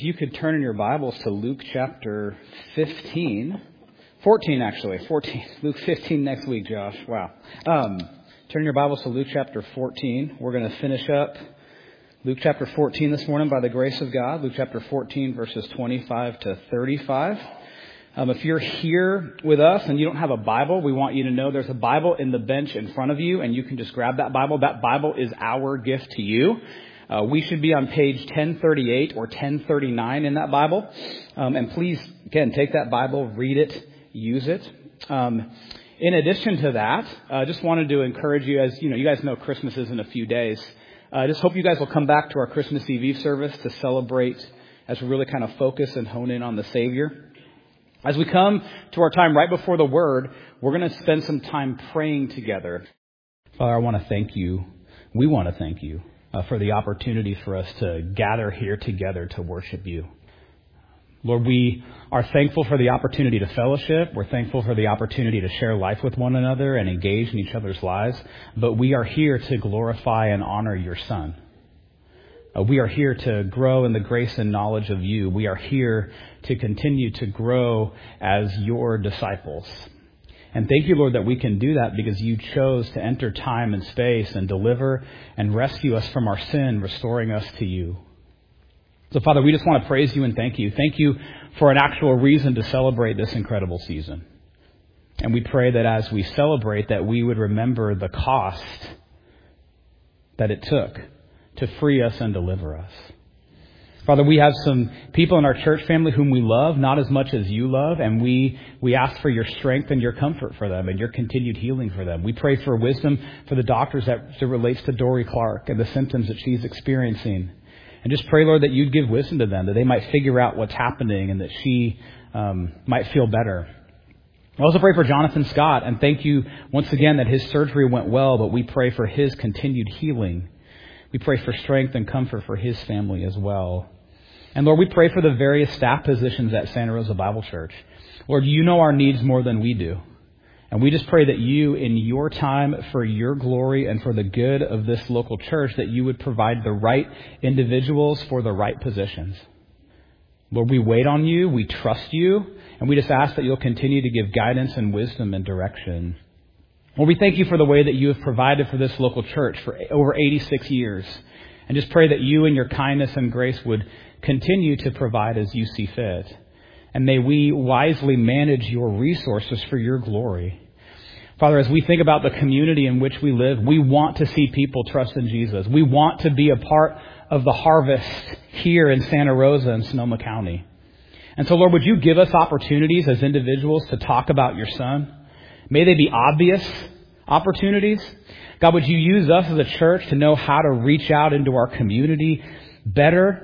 you could turn in your Bibles to Luke chapter 14 actually, 14. Luke 15 next week, Josh. Wow. Turn your Bibles to Luke chapter 14. We're going to finish up Luke chapter 14 this morning by the grace of God. Luke chapter 14, verses 25 to 35. If you're here with us and you don't have a Bible, we want you to know there's a Bible in the bench in front of you, and you can just grab that Bible. That Bible is our gift to you. We should be on page 1038 or 1039 in that Bible. And please, again, take that Bible, read it, use it. In addition to that, I just wanted to encourage you, as you guys know Christmas is in a few days. I just hope you guys will come back to our Christmas Eve service to celebrate as we really kind of focus and hone in on the Savior. As we come to our time right before the Word, we're going to spend some time praying together. Father, I want to thank you. We want to thank you for the opportunity for us to gather here together to worship you. Lord, we are thankful for the opportunity to fellowship. We're thankful for the opportunity to share life with one another and engage in each other's lives. But we are here to glorify and honor your Son. We are here to grow in the grace and knowledge of you. We are here to continue to grow as your disciples. And thank you, Lord, that we can do that because you chose to enter time and space and deliver and rescue us from our sin, restoring us to you. So, Father, we just want to praise you and thank you. Thank you for an actual reason to celebrate this incredible season. And we pray that as we celebrate, that we would remember the cost that it took to free us and deliver us. Father, we have some people in our church family whom we love, not as much as you love, and we ask for your strength and your comfort for them and your continued healing for them. We pray for wisdom for the doctors as it relates to Dory Clark and the symptoms that she's experiencing. And just pray, Lord, that you'd give wisdom to them, that they might figure out what's happening and that she might feel better. I also pray for Jonathan Scott, and thank you once again that his surgery went well, but we pray for his continued healing. We pray for strength and comfort for his family as well. And Lord, we pray for the various staff positions at Santa Rosa Bible Church. Lord, you know our needs more than we do. And we just pray that you, in your time, for your glory and for the good of this local church, that you would provide the right individuals for the right positions. Lord, we wait on you, we trust you, and we just ask that you'll continue to give guidance and wisdom and direction. Lord, we thank you for the way that you have provided for this local church for over 86 years. And just pray that you in your kindness and grace would continue to provide as you see fit. And may we wisely manage your resources for your glory. Father, as we think about the community in which we live, we want to see people trust in Jesus. We want to be a part of the harvest here in Santa Rosa and Sonoma County. And so, Lord, would you give us opportunities as individuals to talk about your Son? May they be obvious opportunities. God, would you use us as a church to know how to reach out into our community better?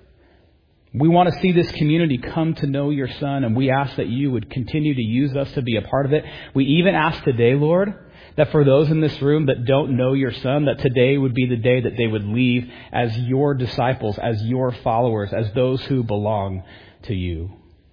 We want to see this community come to know your Son, and we ask that you would continue to use us to be a part of it. We even ask today, Lord, that for those in this room that don't know your Son, that today would be the day that they would leave as your disciples, as your followers, as those who belong to you.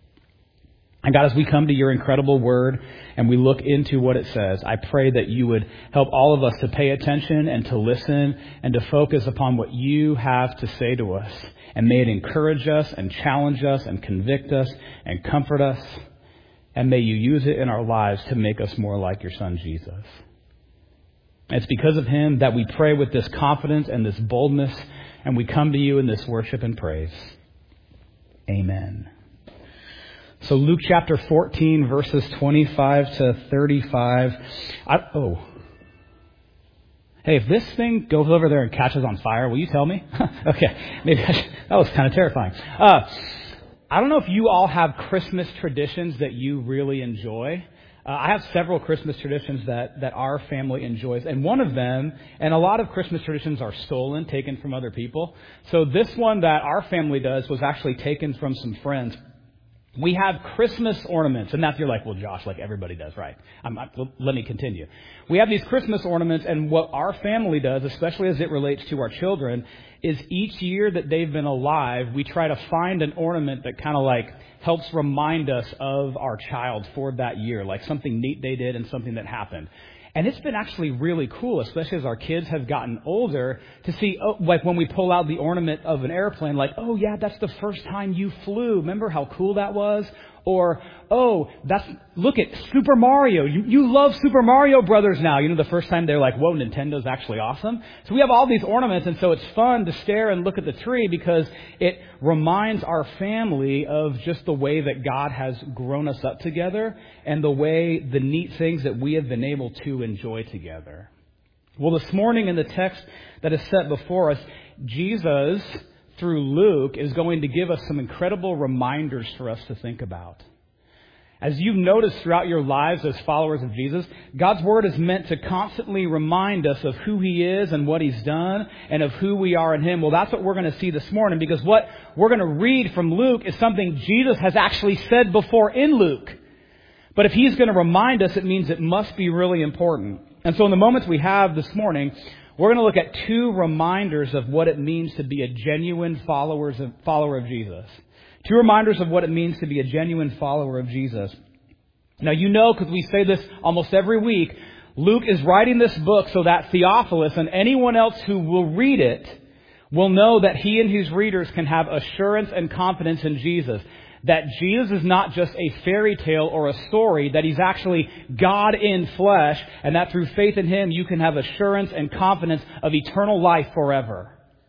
And God, as we come to your incredible word and we look into what it says, I pray that you would help all of us to pay attention and to listen and to focus upon what you have to say to us. And may it encourage us and challenge us and convict us and comfort us. And may you use it in our lives to make us more like your Son, Jesus. It's because of him that we pray with this confidence and this boldness, and we come to you in this worship and praise. Amen. So Luke chapter 14, verses 25 to 35. Hey, if this thing goes over there and catches on fire, will you tell me? Okay, maybe that was kind of terrifying. I don't know if you all have Christmas traditions that you really enjoy. I have several Christmas traditions that our family enjoys. And one of them, and a lot of Christmas traditions are stolen, taken from other people. So this one that our family does was actually taken from some friends. We have Christmas ornaments, and that's you're like, well, Josh, like everybody does, right? Let me continue. We have these Christmas ornaments, and what our family does, especially as it relates to our children, is each year that they've been alive, we try to find an ornament that kind of like helps remind us of our child for that year, like something neat they did and something that happened. And it's been actually really cool, especially as our kids have gotten older, to see, like when we pull out the ornament of an airplane, like, oh yeah, that's the first time you flew. Remember how cool that was? Or, oh, look at Super Mario. You love Super Mario Brothers now. The first time they're like, whoa, Nintendo's actually awesome. So we have all these ornaments, and so it's fun to stare and look at the tree because it reminds our family of just the way that God has grown us up together and the neat things that we have been able to enjoy together. Well, this morning in the text that is set before us, Jesus, through Luke, is going to give us some incredible reminders for us to think about. As you've noticed throughout your lives as followers of Jesus, God's Word is meant to constantly remind us of who He is and what He's done and of who we are in Him. Well, that's what we're going to see this morning, because what we're going to read from Luke is something Jesus has actually said before in Luke. But if He's going to remind us, it means it must be really important. And so in the moments we have this morning, we're going to look at two reminders of what it means to be a genuine follower of Jesus. Two reminders of what it means to be a genuine follower of Jesus. Now, because we say this almost every week, Luke is writing this book so that Theophilus and anyone else who will read it will know that he and his readers can have assurance and confidence in Jesus. That Jesus is not just a fairy tale or a story, that He's actually God in flesh, and that through faith in Him you can have assurance and confidence of eternal life forever.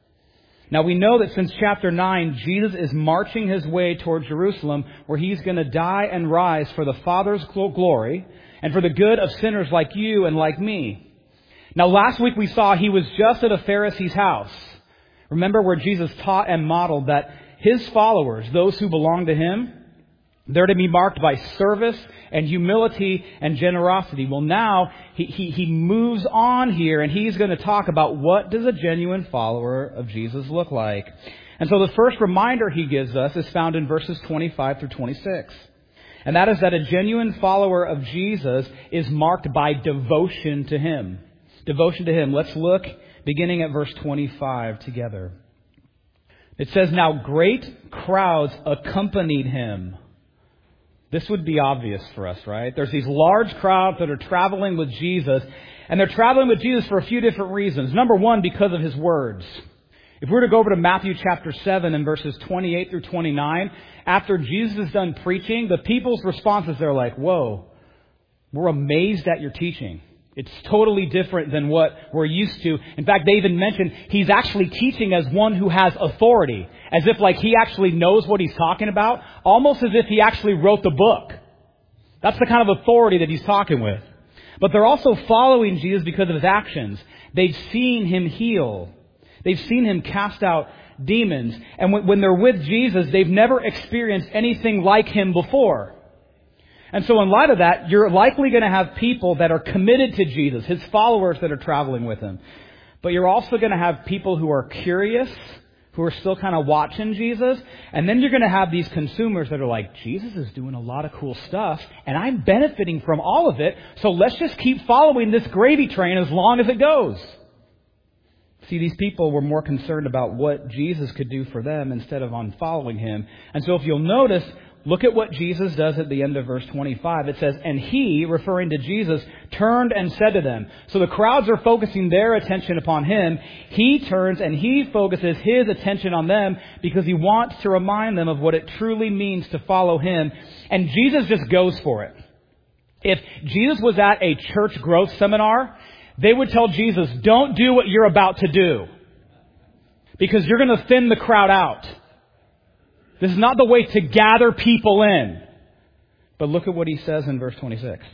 Now we know that since chapter 9, Jesus is marching His way toward Jerusalem, where He's going to die and rise for the Father's glory and for the good of sinners like you and like me. Now last week we saw He was just at a Pharisee's house. Remember where Jesus taught and modeled that His followers, those who belong to Him, they're to be marked by service and humility and generosity. Well, now he moves on here, and he's going to talk about what does a genuine follower of Jesus look like. And so the first reminder he gives us is found in verses 25 through 26. And that is that a genuine follower of Jesus is marked by devotion to Him. Devotion to Him. Let's look beginning at verse 25 together. It says, "Now great crowds accompanied Him." This would be obvious for us, right? There's these large crowds that are traveling with Jesus, and they're traveling with Jesus for a few different reasons. Number one, because of His words. If we were to go over to Matthew chapter 7 and verses 28 through 29, after Jesus is done preaching, the people's responses, they're like, whoa, we're amazed at your teaching. It's totally different than what we're used to. In fact, they even mentioned He's actually teaching as one who has authority, as if like He actually knows what He's talking about, almost as if He actually wrote the book. That's the kind of authority that He's talking with. But they're also following Jesus because of His actions. They've seen Him heal. They've seen Him cast out demons. And when they're with Jesus, they've never experienced anything like Him before. And so in light of that, you're likely going to have people that are committed to Jesus, His followers that are traveling with Him. But you're also going to have people who are curious, who are still kind of watching Jesus. And then you're going to have these consumers that are like, Jesus is doing a lot of cool stuff, and I'm benefiting from all of it, so let's just keep following this gravy train as long as it goes. See, these people were more concerned about what Jesus could do for them instead of on following Him. And so if you'll notice, look at what Jesus does at the end of verse 25. It says, "And He," referring to Jesus, "turned and said to them." So the crowds are focusing their attention upon Him. He turns and He focuses His attention on them because He wants to remind them of what it truly means to follow Him. And Jesus just goes for it. If Jesus was at a church growth seminar, they would tell Jesus, don't do what you're about to do, because you're going to thin the crowd out. This is not the way to gather people in. But look at what He says in verse 26.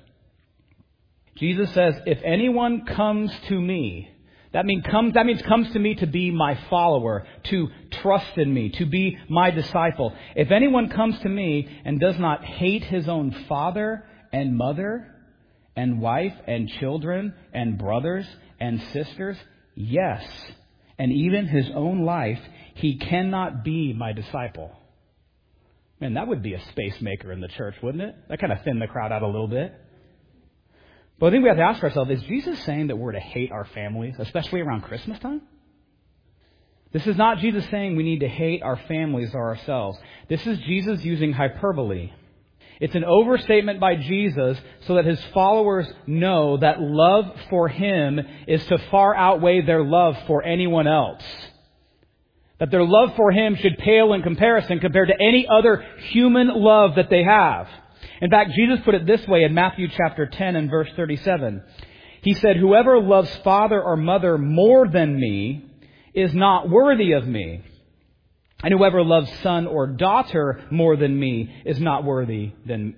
Jesus says, "If anyone comes to me," that means comes to me to be my follower, to trust in me, to be my disciple. "If anyone comes to me and does not hate his own father and mother and wife and children and brothers and sisters, yes, and even his own life, he cannot be my disciple." Man, that would be a space maker in the church, wouldn't it? That kind of thinned the crowd out a little bit. But I think we have to ask ourselves, is Jesus saying that we're to hate our families, especially around Christmas time? This is not Jesus saying we need to hate our families or ourselves. This is Jesus using hyperbole. It's an overstatement by Jesus so that his followers know that love for him is to far outweigh their love for anyone else. That their love for him should pale in comparison compared to any other human love that they have. In fact, Jesus put it this way in Matthew chapter 10 and verse 37. He said, "Whoever loves father or mother more than me is not worthy of me. And whoever loves son or daughter more than me is not worthy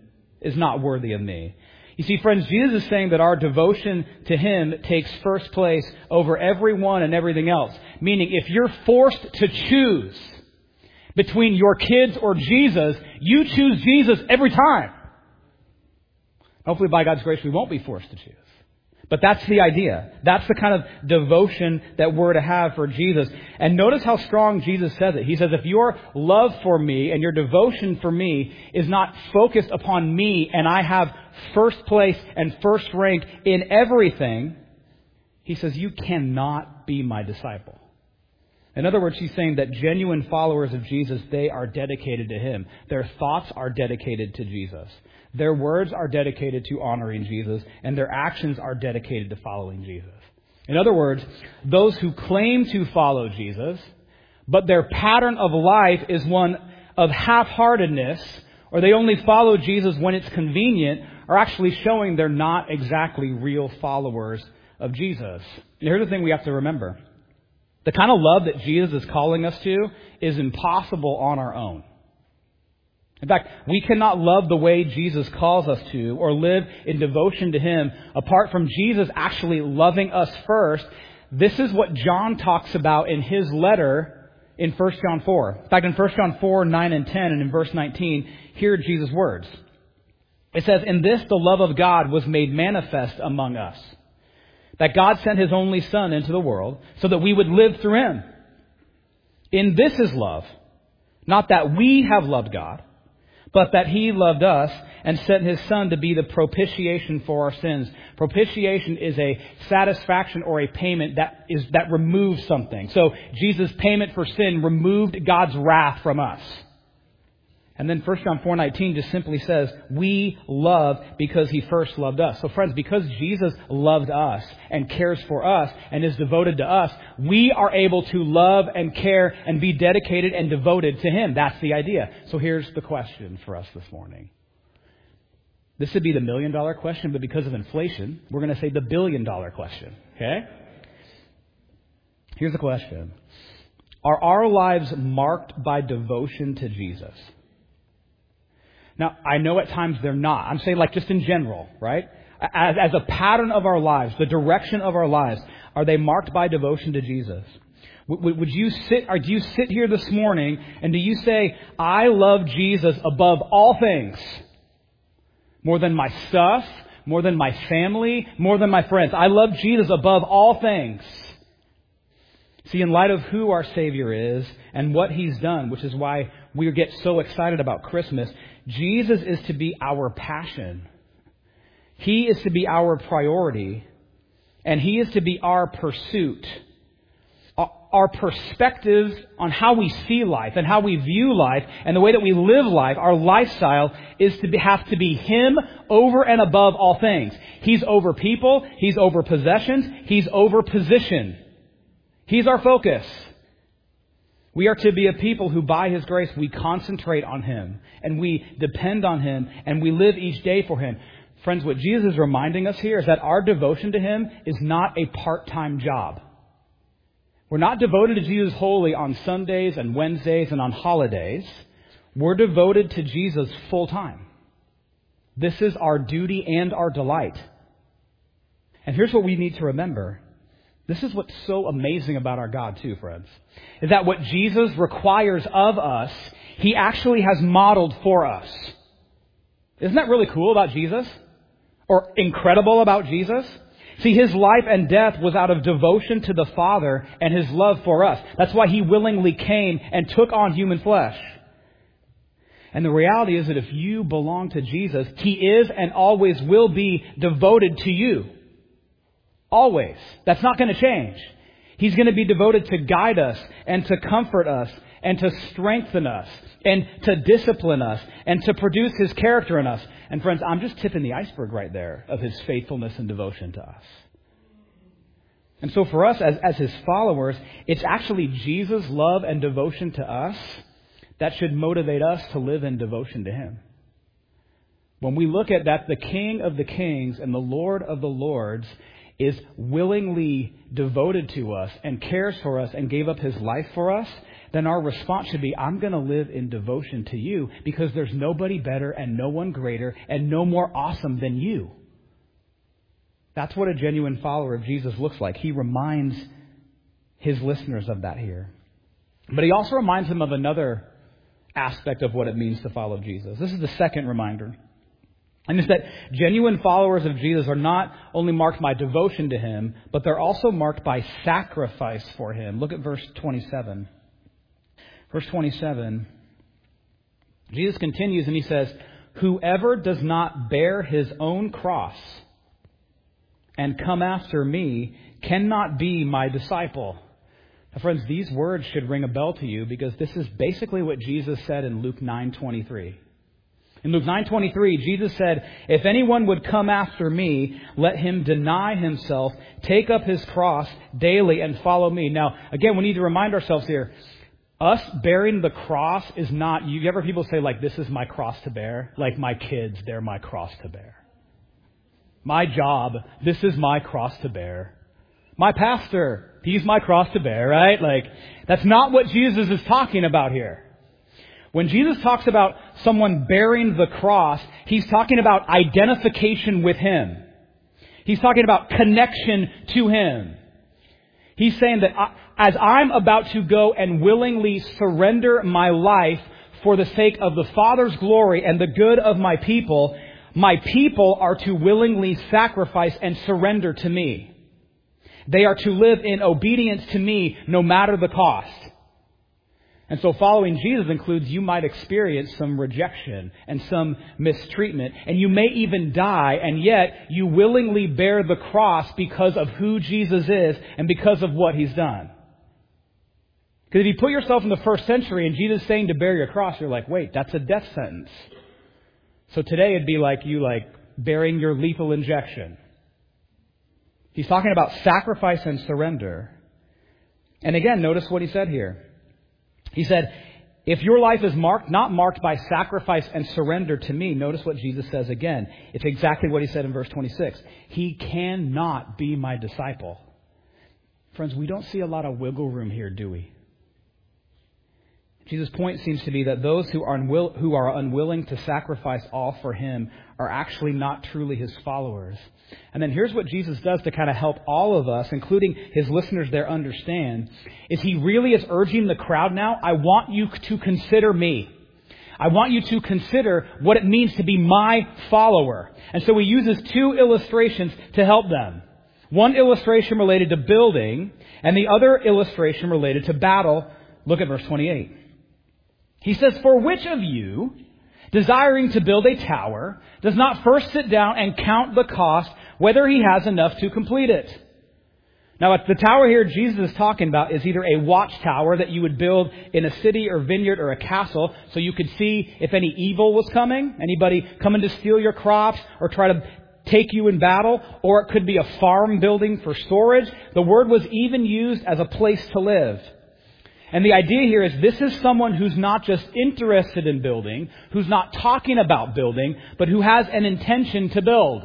of me." You see, friends, Jesus is saying that our devotion to him takes first place over everyone and everything else. Meaning, if you're forced to choose between your kids or Jesus, you choose Jesus every time. Hopefully, by God's grace, we won't be forced to choose. But that's the idea. That's the kind of devotion that we're to have for Jesus. And notice how strong Jesus says it. He says, if your love for me and your devotion for me is not focused upon me and I have first place and first rank in everything, he says, you cannot be my disciple. In other words, he's saying that genuine followers of Jesus, they are dedicated to him. Their thoughts are dedicated to Jesus. Their words are dedicated to honoring Jesus, and their actions are dedicated to following Jesus. In other words, those who claim to follow Jesus, but their pattern of life is one of half-heartedness, or they only follow Jesus when it's convenient, are actually showing they're not exactly real followers of Jesus. And here's the thing we have to remember. The kind of love that Jesus is calling us to is impossible on our own. In fact, we cannot love the way Jesus calls us to or live in devotion to him apart from Jesus actually loving us first. This is what John talks about in his letter in 1 John 4. In fact, in 1 John 4, 9 and 10, and in verse 19, hear Jesus' words. It says, "In this the love of God was made manifest among us, that God sent his only Son into the world so that we would live through him. In this is love, not that we have loved God, but that he loved us and sent his Son to be the propitiation for our sins." Propitiation is a satisfaction or a payment that removes something. So Jesus' payment for sin removed God's wrath from us. And then 1 John 4:19 just simply says, we love because he first loved us. So friends, because Jesus loved us and cares for us and is devoted to us, we are able to love and care and be dedicated and devoted to him. That's the idea. So here's the question for us this morning. This would be the $1 million question, but because of inflation, we're going to say the $1 billion question. Okay? Here's the question. Are our lives marked by devotion to Jesus? Now, I know at times they're not. I'm saying like just in general, right? As a pattern of our lives, the direction of our lives, are they marked by devotion to Jesus? Would you sit, or do you sit here this morning and do you say, I love Jesus above all things? More than my stuff, more than my family, more than my friends. I love Jesus above all things. See, in light of who our Savior is and what he's done, which is why we get so excited about Christmas, Jesus is to be our passion. He is to be our priority. And he is to be our pursuit. Our perspective on how we see life and how we view life and the way that we live life, our lifestyle, is to have to be him over and above all things. He's over people. He's over possessions. He's over position. He's our focus. We are to be a people who, by his grace, we concentrate on him and we depend on him and we live each day for him. Friends, what Jesus is reminding us here is that our devotion to him is not a part-time job. We're not devoted to Jesus wholly on Sundays and Wednesdays and on holidays. We're devoted to Jesus full-time. This is our duty and our delight. And here's what we need to remember. This is what's so amazing about our God too, friends, is that what Jesus requires of us, he actually has modeled for us. Isn't that really cool about Jesus? Or incredible about Jesus? See, his life and death was out of devotion to the Father and his love for us. That's why he willingly came and took on human flesh. And the reality is that if you belong to Jesus, he is and always will be devoted to you. Always. That's not going to change. He's going to be devoted to guide us and to comfort us and to strengthen us and to discipline us and to produce His character in us. And friends, I'm just tipping the iceberg right there of His faithfulness and devotion to us. And so for us as His followers, it's actually Jesus' love and devotion to us that should motivate us to live in devotion to Him. When we look at that, the King of the Kings and the Lord of the Lords is willingly devoted to us and cares for us and gave up His life for us, then our response should be, I'm going to live in devotion to you because there's nobody better and no one greater and no more awesome than you. That's what a genuine follower of Jesus looks like. He reminds His listeners of that here. But He also reminds them of another aspect of what it means to follow Jesus. This is the second reminder. And it's that genuine followers of Jesus are not only marked by devotion to Him, but they're also marked by sacrifice for Him. Look at verse 27. Verse 27, Jesus continues and He says, whoever does not bear his own cross and come after me cannot be my disciple. Now, friends, these words should ring a bell to you because this is basically what Jesus said in Luke 9:23. In Luke 9:23, Jesus said, if anyone would come after me, let him deny himself, take up his cross daily and follow me. Now, again, we need to remind ourselves here, us bearing the cross is not, you ever people say like, this is my cross to bear? Like my kids, they're my cross to bear. My job, this is my cross to bear. My pastor, he's my cross to bear, right? Like, that's not what Jesus is talking about here. When Jesus talks about someone bearing the cross, He's talking about identification with Him. He's talking about connection to Him. He's saying that as I'm about to go and willingly surrender my life for the sake of the Father's glory and the good of my people are to willingly sacrifice and surrender to me. They are to live in obedience to me no matter the cost. And so following Jesus includes you might experience some rejection and some mistreatment, and you may even die, and yet you willingly bear the cross because of who Jesus is and because of what He's done. Because if you put yourself in the first century and Jesus saying to bear your cross, you're like, wait, that's a death sentence. So today it'd be like you bearing your lethal injection. He's talking about sacrifice and surrender. And again, notice what He said here. He said, if your life is not marked by sacrifice and surrender to me, notice what Jesus says again. It's exactly what He said in verse 26. He cannot be my disciple. Friends, we don't see a lot of wiggle room here, do we? Jesus' point seems to be that those who are unwilling to sacrifice all for Him are actually not truly His followers. And then here's what Jesus does to kind of help all of us, including His listeners there, understand, is He really is urging the crowd now, I want you to consider me. I want you to consider what it means to be my follower. And so He uses two illustrations to help them. One illustration related to building, and the other illustration related to battle. Look at verse 28. He says, for which of you, desiring to build a tower, does not first sit down and count the cost, whether he has enough to complete it? Now, the tower here Jesus is talking about is either a watchtower that you would build in a city or vineyard or a castle so you could see if any evil was coming, anybody coming to steal your crops or try to take you in battle, or it could be a farm building for storage. The word was even used as a place to live. And the idea here is this is someone who's not just interested in building, who's not talking about building, but who has an intention to build.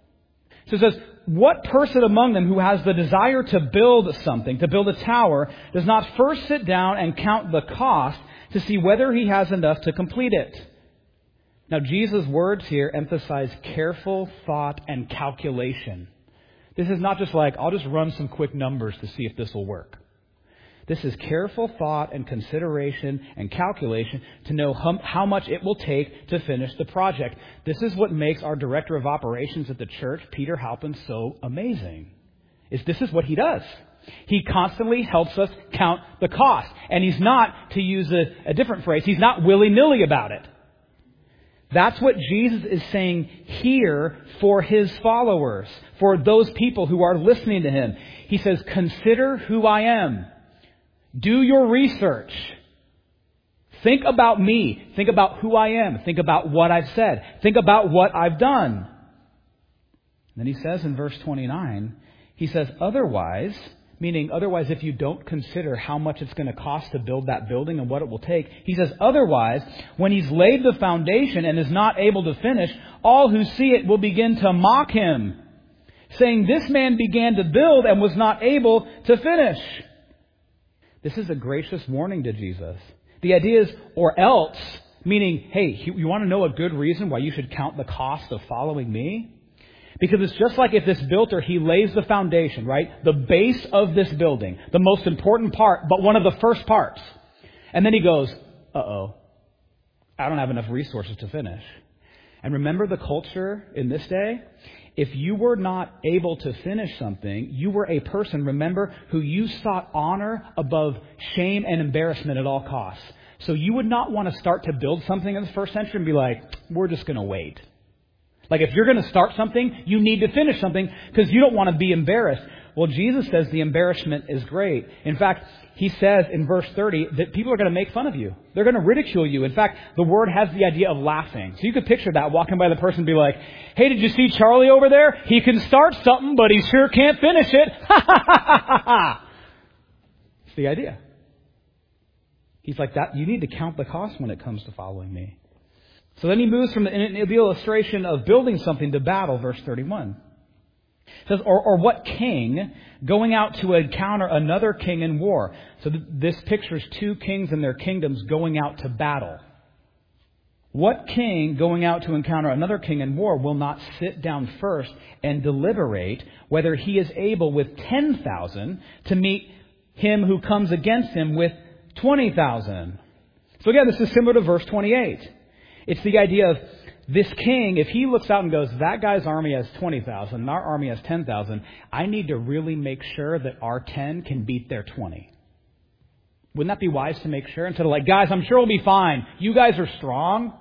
So it says, what person among them who has the desire to build something, to build a tower, does not first sit down and count the cost to see whether he has enough to complete it? Now, Jesus' words here emphasize careful thought and calculation. This is not just like, I'll just run some quick numbers to see if this will work. This is careful thought and consideration and calculation to know how much it will take to finish the project. This is what makes our director of operations at the church, Peter Halpin, so amazing. This is what he does. He constantly helps us count the cost. And he's not, to use a different phrase, he's not willy-nilly about it. That's what Jesus is saying here for His followers, for those people who are listening to Him. He says, consider who I am. Do your research. Think about me. Think about who I am. Think about what I've said. Think about what I've done. Then he says in verse 29, he says, otherwise, meaning otherwise if you don't consider how much it's going to cost to build that building and what it will take, he says, otherwise, when he's laid the foundation and is not able to finish, all who see it will begin to mock him, saying, this man began to build and was not able to finish. This is a gracious warning to Jesus. The idea is, or else, meaning, hey, you want to know a good reason why you should count the cost of following me? Because it's just like if this builder, he lays the foundation, right? The base of this building, the most important part, but one of the first parts. And then he goes, uh-oh, I don't have enough resources to finish. And remember the culture in this day? If you were not able to finish something, you were a person, remember, who you sought honor above shame and embarrassment at all costs. So you would not want to start to build something in the first century and be like, we're just going to wait. Like if you're going to start something, you need to finish something because you don't want to be embarrassed. Well, Jesus says the embarrassment is great. In fact, he says in verse 30 that people are going to make fun of you. They're going to ridicule you. In fact, the word has the idea of laughing. So you could picture that, walking by the person and be like, hey, did you see Charlie over there? He can start something, but he sure can't finish it. It's the idea. He's like, that. You need to count the cost when it comes to following me. So then he moves from the illustration of building something to battle, verse 31. It says, or what king going out to encounter another king in war? So this pictures two kings and their kingdoms going out to battle. What king going out to encounter another king in war will not sit down first and deliberate whether he is able with 10,000 to meet him who comes against him with 20,000? So again, this is similar to verse 28. It's the idea of this king, if he looks out and goes, that guy's army has 20,000 and our army has 10,000, I need to really make sure that our 10 can beat their 20. Wouldn't that be wise to make sure? Instead of like, guys, I'm sure we'll be fine. You guys are strong.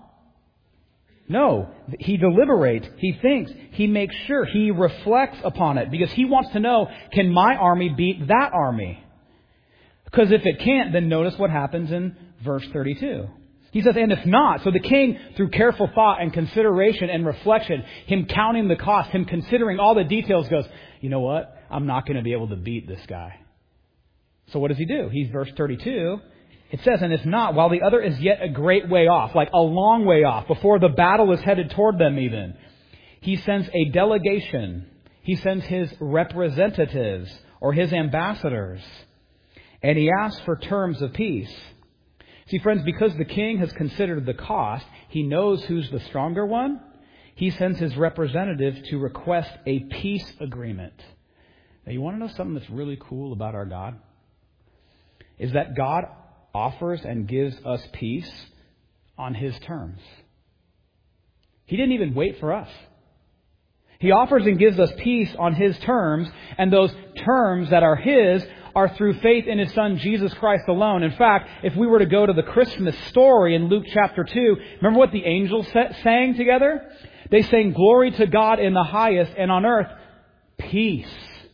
No, he deliberates, he thinks, he makes sure, he reflects upon it because he wants to know, can my army beat that army? Because if it can't, then notice what happens in verse 32. He says, and if not, so the king, through careful thought and consideration and reflection, him counting the cost, him considering all the details, goes, you know what? I'm not going to be able to beat this guy. So what does he do? He's verse 32. It says, and if not, while the other is yet a great way off, like a long way off, before the battle is headed toward them even, he sends a delegation. He sends his representatives or his ambassadors. And he asks for terms of peace. See, friends, because the king has considered the cost, he knows who's the stronger one. He sends his representative to request a peace agreement. Now, you want to know something that's really cool about our God? Is that God offers and gives us peace on his terms. He didn't even wait for us. He offers and gives us peace on his terms, and those terms that are his are through faith in his Son, Jesus Christ alone. In fact, if we were to go to the Christmas story in Luke chapter 2, remember what the angels sang together? They sang, glory to God in the highest, and on earth, peace.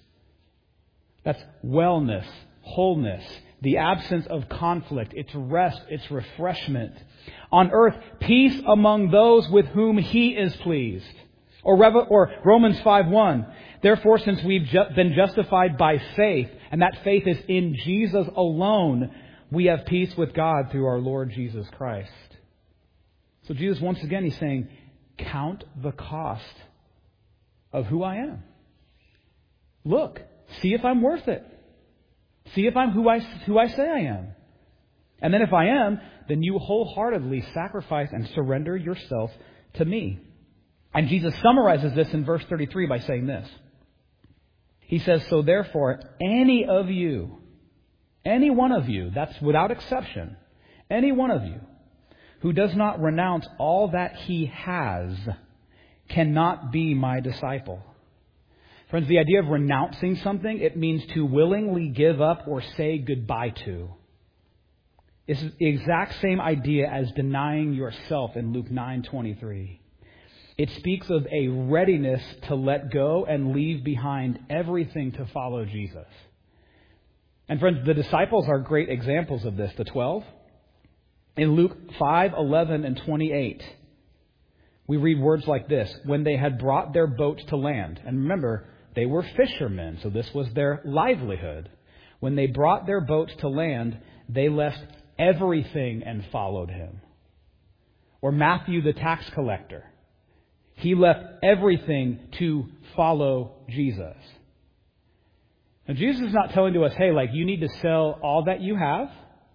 That's wellness, wholeness, the absence of conflict, it's rest, it's refreshment. On earth, peace among those with whom he is pleased. Or Romans 5:1. Therefore, since we've been justified by faith, and that faith is in Jesus alone, we have peace with God through our Lord Jesus Christ. So Jesus, once again, he's saying, count the cost of who I am. Look, see if I'm worth it. See if I'm who I say I am. And then if I am, then you wholeheartedly sacrifice and surrender yourself to me. And Jesus summarizes this in verse 33 by saying this. He says, so therefore, any one of you, that's without exception, any one of you who does not renounce all that he has cannot be my disciple. Friends, the idea of renouncing something, it means to willingly give up or say goodbye to. It's the exact same idea as denying yourself in Luke 9:23. It speaks of a readiness to let go and leave behind everything to follow Jesus. And friends, the disciples are great examples of this, the 12. In Luke 5:11 and 28, we read words like this: when they had brought their boats to land, and remember, they were fishermen, so this was their livelihood. When they brought their boats to land, they left everything and followed him. Or Matthew the tax collector. He left everything to follow Jesus. Now, Jesus is not telling to us, hey, like, you need to sell all that you have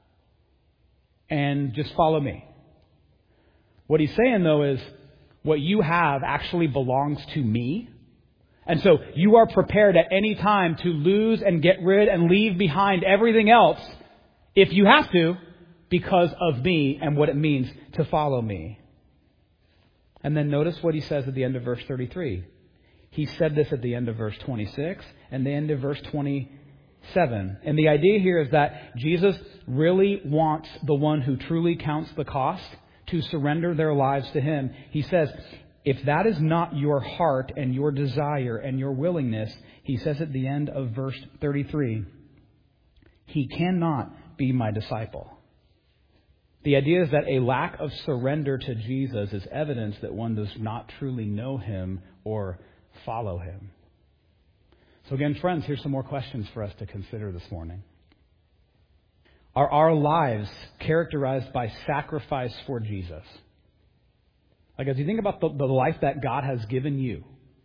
and just follow me. What he's saying, though, is what you have actually belongs to me. And so you are prepared at any time to lose and get rid and leave behind everything else if you have to, because of me and what it means to follow me. And then notice what he says at the end of verse 33. He said this at the end of verse 26 and the end of verse 27. And the idea here is that Jesus really wants the one who truly counts the cost to surrender their lives to him. He says, if that is not your heart and your desire and your willingness, he says at the end of verse 33, he cannot be my disciple. The idea is that a lack of surrender to Jesus is evidence that one does not truly know him or follow him. So again, friends, here's some more questions for us to consider this morning. Are our lives characterized by sacrifice for Jesus? Like, as you think about the life that God has given you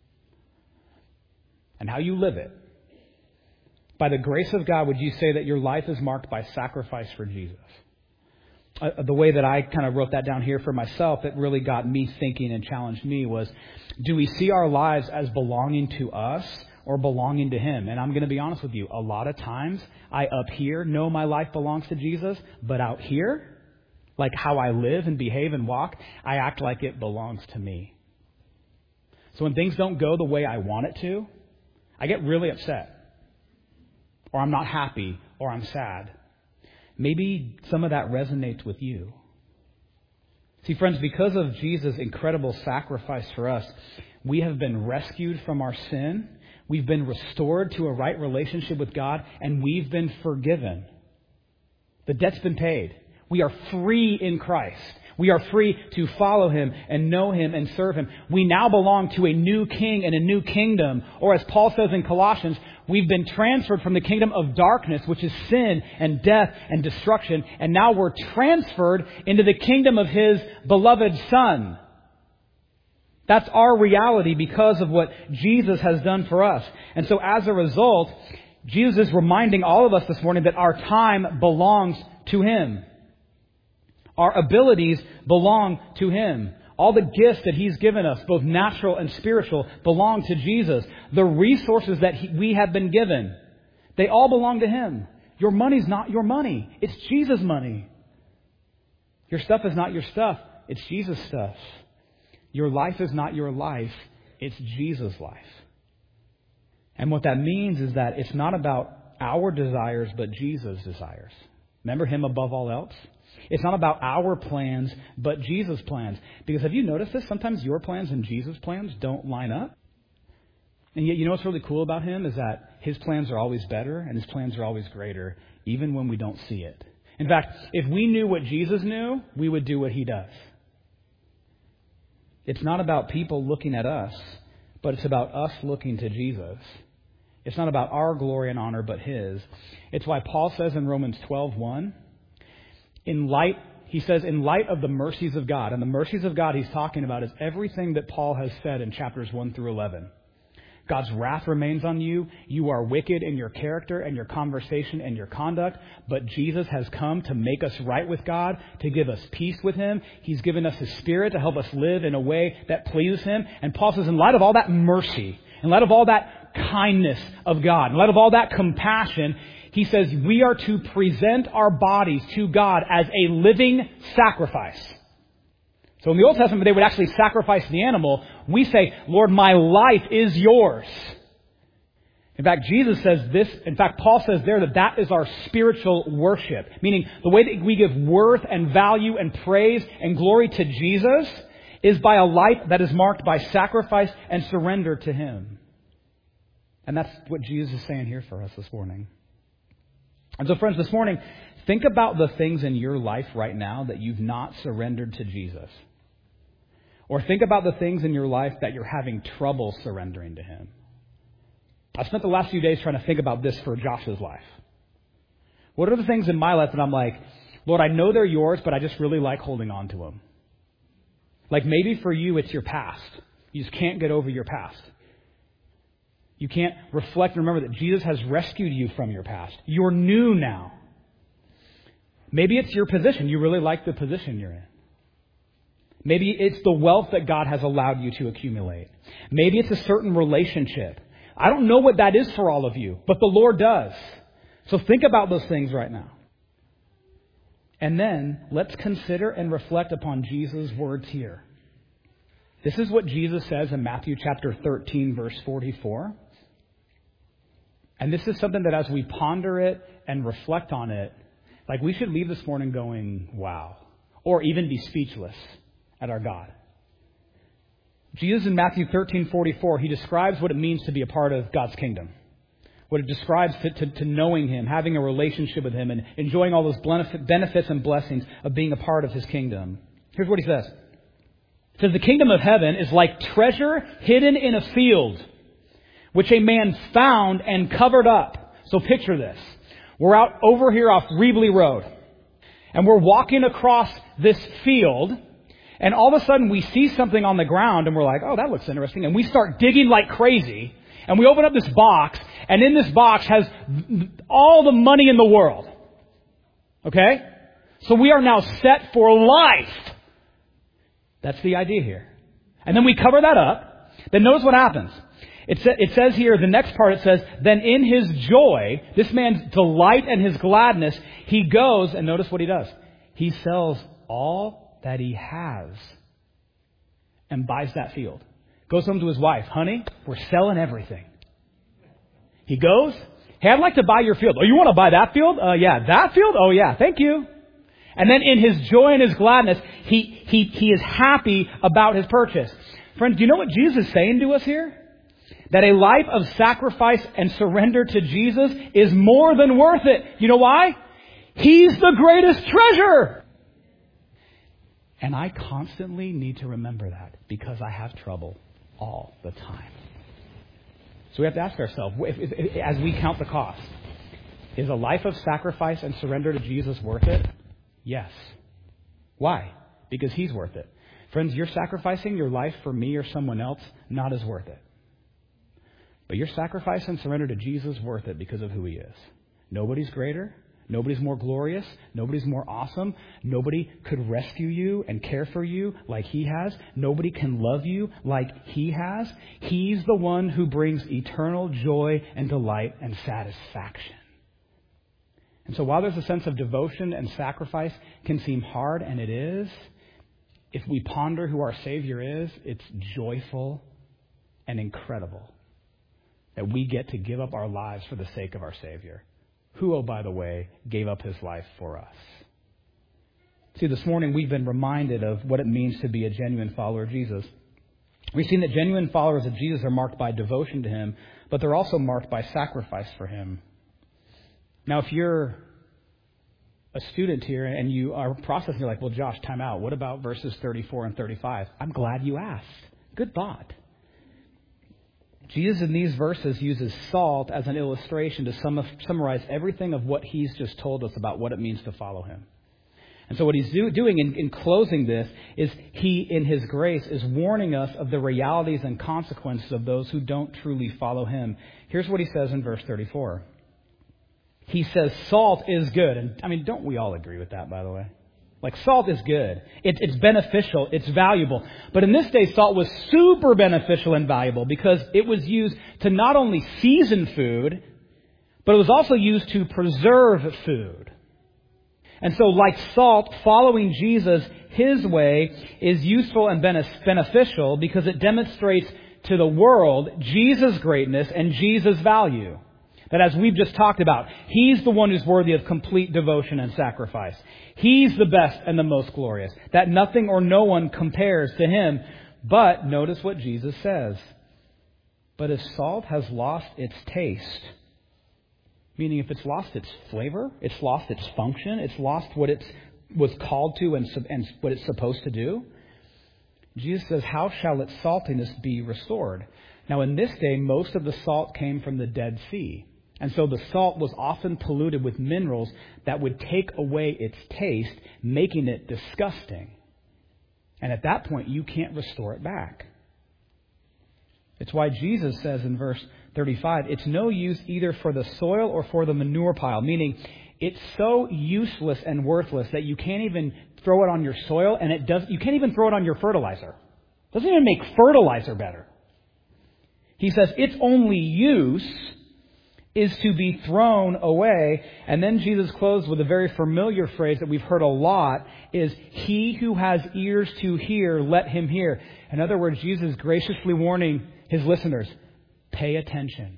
and how you live it, by the grace of God, would you say that your life is marked by sacrifice for Jesus? The way that I kind of wrote that down here for myself, it really got me thinking and challenged me was, do we see our lives as belonging to us or belonging to him? And I'm going to be honest with you, a lot of times I up here know my life belongs to Jesus, but out here, like how I live and behave and walk, I act like it belongs to me. So when things don't go the way I want it to, I get really upset. Or I'm not happy, or I'm sad. Maybe some of that resonates with you. See, friends, because of Jesus' incredible sacrifice for us, we have been rescued from our sin. We've been restored to a right relationship with God, and we've been forgiven. The debt's been paid. We are free in Christ. We are free to follow him and know him and serve him. We now belong to a new king and a new kingdom. Or as Paul says in Colossians, we've been transferred from the kingdom of darkness, which is sin and death and destruction. And now we're transferred into the kingdom of his beloved Son. That's our reality because of what Jesus has done for us. And so as a result, Jesus is reminding all of us this morning that our time belongs to him. Our abilities belong to him. All the gifts that he's given us, both natural and spiritual, belong to Jesus. The resources that we have been given, they all belong to him. Your money's not your money. It's Jesus' money. Your stuff is not your stuff. It's Jesus' stuff. Your life is not your life. It's Jesus' life. And what that means is that it's not about our desires, but Jesus' desires. Remember him above all else? It's not about our plans, but Jesus' plans. Because have you noticed this? Sometimes your plans and Jesus' plans don't line up. And yet, you know what's really cool about him is that his plans are always better and his plans are always greater, even when we don't see it. In fact, if we knew what Jesus knew, we would do what he does. It's not about people looking at us, but it's about us looking to Jesus. It's not about our glory and honor, but his. It's why Paul says in Romans 12:1, in light of the mercies of God, and the mercies of God he's talking about is everything that Paul has said in chapters 1 through 11. God's wrath remains on you. You are wicked in your character and your conversation and your conduct, but Jesus has come to make us right with God, to give us peace with him. He's given us his Spirit to help us live in a way that pleases him. And Paul says, in light of all that mercy, in light of all that kindness of God, in light of all that compassion, he says we are to present our bodies to God as a living sacrifice. So in the Old Testament, they would actually sacrifice the animal. We say, Lord, my life is yours. In fact, Jesus says this. In fact, Paul says there that is our spiritual worship. Meaning the way that we give worth and value and praise and glory to Jesus is by a life that is marked by sacrifice and surrender to him. And that's what Jesus is saying here for us this morning. And so, friends, this morning, think about the things in your life right now that you've not surrendered to Jesus. Or think about the things in your life that you're having trouble surrendering to Him. I spent the last few days trying to think about this for Josh's life. What are the things in my life that I'm like, Lord, I know they're yours, but I just really like holding on to them? Like maybe for you, it's your past. You just can't get over your past. You can't reflect and remember that Jesus has rescued you from your past. You're new now. Maybe it's your position. You really like the position you're in. Maybe it's the wealth that God has allowed you to accumulate. Maybe it's a certain relationship. I don't know what that is for all of you, but the Lord does. So think about those things right now. And then let's consider and reflect upon Jesus' words here. This is what Jesus says in Matthew chapter 13, verse 44. And this is something that as we ponder it and reflect on it, like we should leave this morning going, wow, or even be speechless at our God. Jesus in Matthew 13:44, He describes what it means to be a part of God's kingdom. What it describes to knowing Him, having a relationship with Him, and enjoying all those benefits and blessings of being a part of His kingdom. Here's what He says. It says, the kingdom of heaven is like treasure hidden in a field, which a man found and covered up. So picture this. We're out over here off Reebley Road, and we're walking across this field, and all of a sudden we see something on the ground, and we're like, oh, that looks interesting. And we start digging like crazy, and we open up this box, and in this box has all the money in the world. Okay? So we are now set for life. That's the idea here. And then we cover that up. Then notice what happens. It says here, the next part, it says, then in his joy, this man's delight and his gladness, he goes, and notice what he does. He sells all that he has and buys that field. Goes home to his wife. Honey, we're selling everything. He goes, hey, I'd like to buy your field. Oh, you want to buy that field? Yeah. That field? Oh, yeah. Thank you. And then in his joy and his gladness, he is happy about his purchase. Friends, do you know what Jesus is saying to us here? That a life of sacrifice and surrender to Jesus is more than worth it. You know why? He's the greatest treasure. And I constantly need to remember that because I have trouble all the time. So we have to ask ourselves, as we count the cost, is a life of sacrifice and surrender to Jesus worth it? Yes. Why? Because He's worth it. Friends, you're sacrificing your life for me or someone else, not as worth it. But your sacrifice and surrender to Jesus is worth it because of who He is. Nobody's greater. Nobody's more glorious. Nobody's more awesome. Nobody could rescue you and care for you like He has. Nobody can love you like He has. He's the one who brings eternal joy and delight and satisfaction. And so while there's a sense of devotion and sacrifice can seem hard, and it is, if we ponder who our Savior is, it's joyful and incredible that we get to give up our lives for the sake of our Savior, who, oh, by the way, gave up His life for us. See, this morning we've been reminded of what it means to be a genuine follower of Jesus. We've seen that genuine followers of Jesus are marked by devotion to Him, but they're also marked by sacrifice for Him. Now, if you're a student here and you are processing, you're like, well, Josh, time out. What about verses 34 and 35? I'm glad you asked. Good thought. Jesus in these verses uses salt as an illustration to summarize everything of what He's just told us about what it means to follow Him. And so what He's doing in closing this is He, in His grace, is warning us of the realities and consequences of those who don't truly follow Him. Here's what He says in verse 34. He says salt is good. And I mean, don't we all agree with that, by the way? Like, salt is good. It's beneficial. It's valuable. But in this day, salt was super beneficial and valuable because it was used to not only season food, but it was also used to preserve food. And so, like salt, following Jesus His way is useful and beneficial because it demonstrates to the world Jesus' greatness and Jesus' value. That as we've just talked about, He's the one who's worthy of complete devotion and sacrifice. He's the best and the most glorious. That nothing or no one compares to Him. But notice what Jesus says. But if salt has lost its taste, Meaning if it's lost its flavor, it's lost its function, it's lost what it was called to and what it's supposed to do, Jesus says, how shall its saltiness be restored? Now, in this day, most of the salt came from the Dead Sea. And so the salt was often polluted with minerals that would take away its taste, making it disgusting. And at that point, you can't restore it back. It's why Jesus says in verse 35, it's no use either for the soil or for the manure pile, meaning it's so useless and worthless that you can't even throw it on your soil, and you can't even throw it on your fertilizer. It doesn't even make fertilizer better. He says its only use is to be thrown away. And then Jesus closed with a very familiar phrase that we've heard a lot, is he who has ears to hear, let him hear. In other words, Jesus is graciously warning his listeners, pay attention,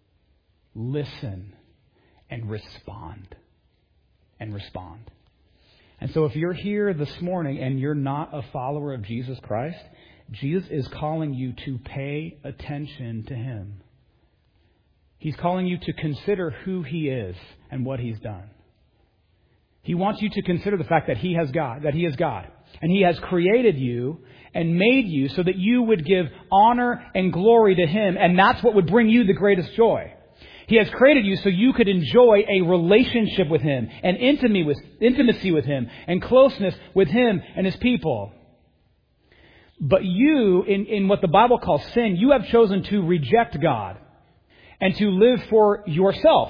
listen, and respond. And respond. And so if you're here this morning and you're not a follower of Jesus Christ, Jesus is calling you to pay attention to him. He's calling you to consider who he is and what he's done. He wants you to consider the fact that he is God. And he has created you and made you so that you would give honor and glory to him. And that's what would bring you the greatest joy. He has created you so you could enjoy a relationship with him and intimacy with him and closeness with him and his people. But you, in what the Bible calls sin, you have chosen to reject God and to live for yourself.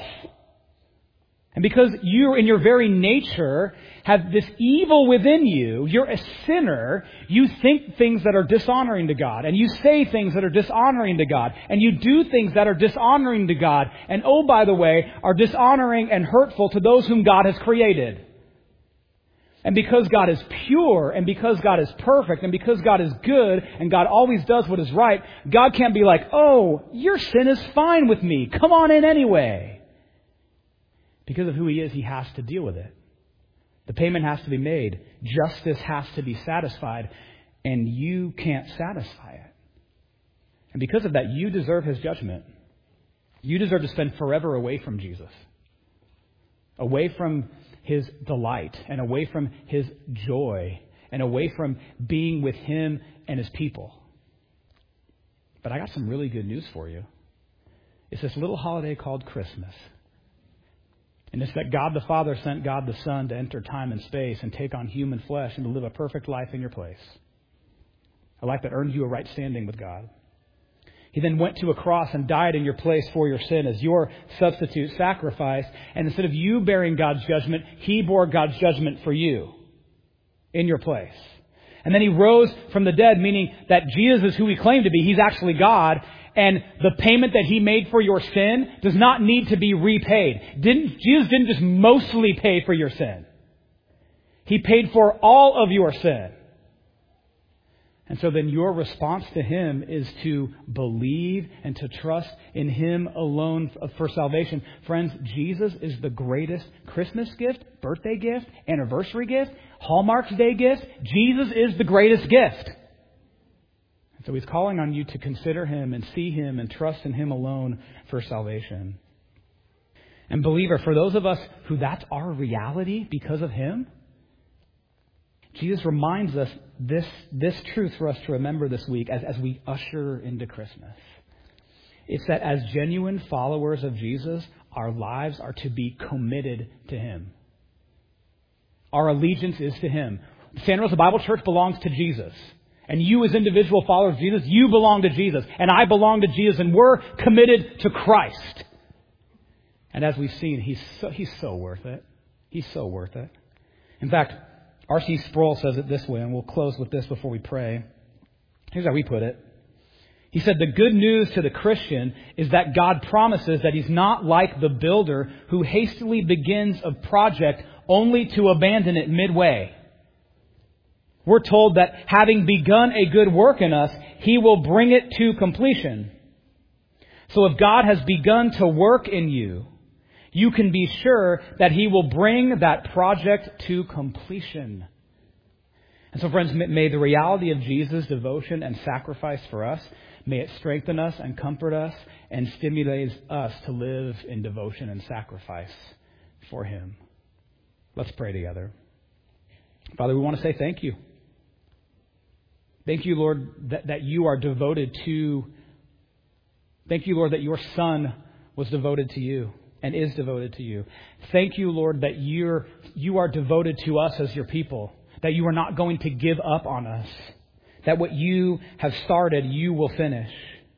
And because you, in your very nature, have this evil within you, you're a sinner, you think things that are dishonoring to God, and you say things that are dishonoring to God, and you do things that are dishonoring to God, and oh, by the way, are dishonoring and hurtful to those whom God has created. And because God is pure, and because God is perfect, and because God is good, and God always does what is right, God can't be like, oh, your sin is fine with me. Come on in anyway. Because of who he is, he has to deal with it. The payment has to be made. Justice has to be satisfied. And you can't satisfy it. And because of that, you deserve his judgment. You deserve to spend forever away from Jesus. Away from his delight. And away from his joy. And away from being with him and his people. But I got some really good news for you. It's this little holiday called Christmas. And it's that God the Father sent God the Son to enter time and space and take on human flesh and to live a perfect life in your place. A life that earned you a right standing with God. He then went to a cross and died in your place for your sin as your substitute sacrifice. And instead of you bearing God's judgment, he bore God's judgment for you in your place. And then he rose from the dead, meaning that Jesus is who he claimed to be. He's actually God. And the payment that he made for your sin does not need to be repaid. Jesus didn't just mostly pay for your sin. He paid for all of your sin. And so then your response to him is to believe and to trust in him alone for salvation. Friends, Jesus is the greatest Christmas gift, birthday gift, anniversary gift, Hallmark's Day gift. Jesus is the greatest gift. So he's calling on you to consider him and see him and trust in him alone for salvation. And believer, for those of us who that's our reality because of him, Jesus reminds us this truth for us to remember this week as we usher into Christmas. It's that as genuine followers of Jesus, our lives are to be committed to him. Our allegiance is to him. Santa Rosa Bible Church belongs to Jesus. And you as individual followers of Jesus, you belong to Jesus. And I belong to Jesus. And we're committed to Christ. And as we've seen, he's so worth it. He's so worth it. In fact, R.C. Sproul says it this way, and we'll close with this before we pray. Here's how we put it. He said, the good news to the Christian is that God promises that he's not like the builder who hastily begins a project only to abandon it midway. We're told that having begun a good work in us, he will bring it to completion. So if God has begun to work in you, you can be sure that he will bring that project to completion. And so, friends, may the reality of Jesus' devotion and sacrifice for us, may it strengthen us and comfort us and stimulate us to live in devotion and sacrifice for Him. Let's pray together. Father, we want to say thank you. Thank you, Lord, that you are devoted to. Thank you, Lord, that your Son was devoted to you and is devoted to you. Thank you, Lord, that you are devoted to us as your people, that you are not going to give up on us, that what you have started, you will finish.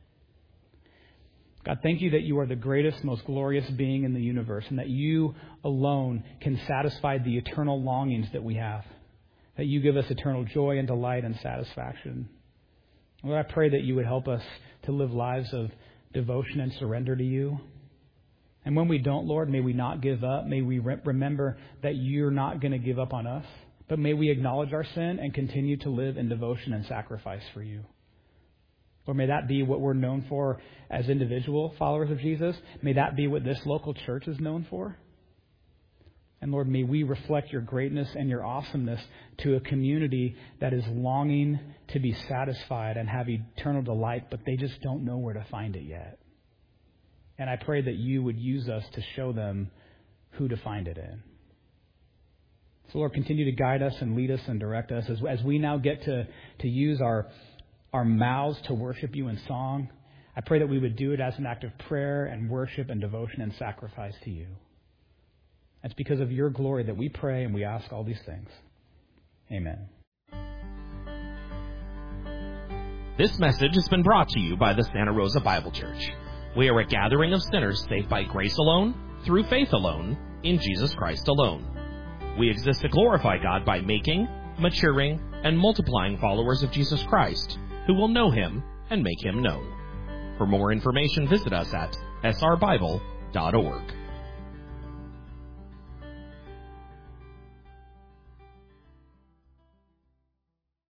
God, thank you that you are the greatest, most glorious being in the universe, and that you alone can satisfy the eternal longings that we have, that you give us eternal joy and delight and satisfaction. Lord, I pray that you would help us to live lives of devotion and surrender to you. And when we don't, Lord, may we not give up. May we remember that you're not going to give up on us. But may we acknowledge our sin and continue to live in devotion and sacrifice for you. Lord, may that be what we're known for as individual followers of Jesus. May that be what this local church is known for. And Lord, may we reflect your greatness and your awesomeness to a community that is longing to be satisfied and have eternal delight, but they just don't know where to find it yet. And I pray that you would use us to show them who to find it in. So Lord, continue to guide us and lead us and direct us as we now get to use our mouths to worship you in song. I pray that we would do it as an act of prayer and worship and devotion and sacrifice to you. It's because of your glory that we pray and we ask all these things. Amen. This message has been brought to you by the Santa Rosa Bible Church. We are a gathering of sinners saved by grace alone, through faith alone, in Jesus Christ alone. We exist to glorify God by making, maturing, and multiplying followers of Jesus Christ, who will know Him and make Him known. For more information, visit us at srbible.org.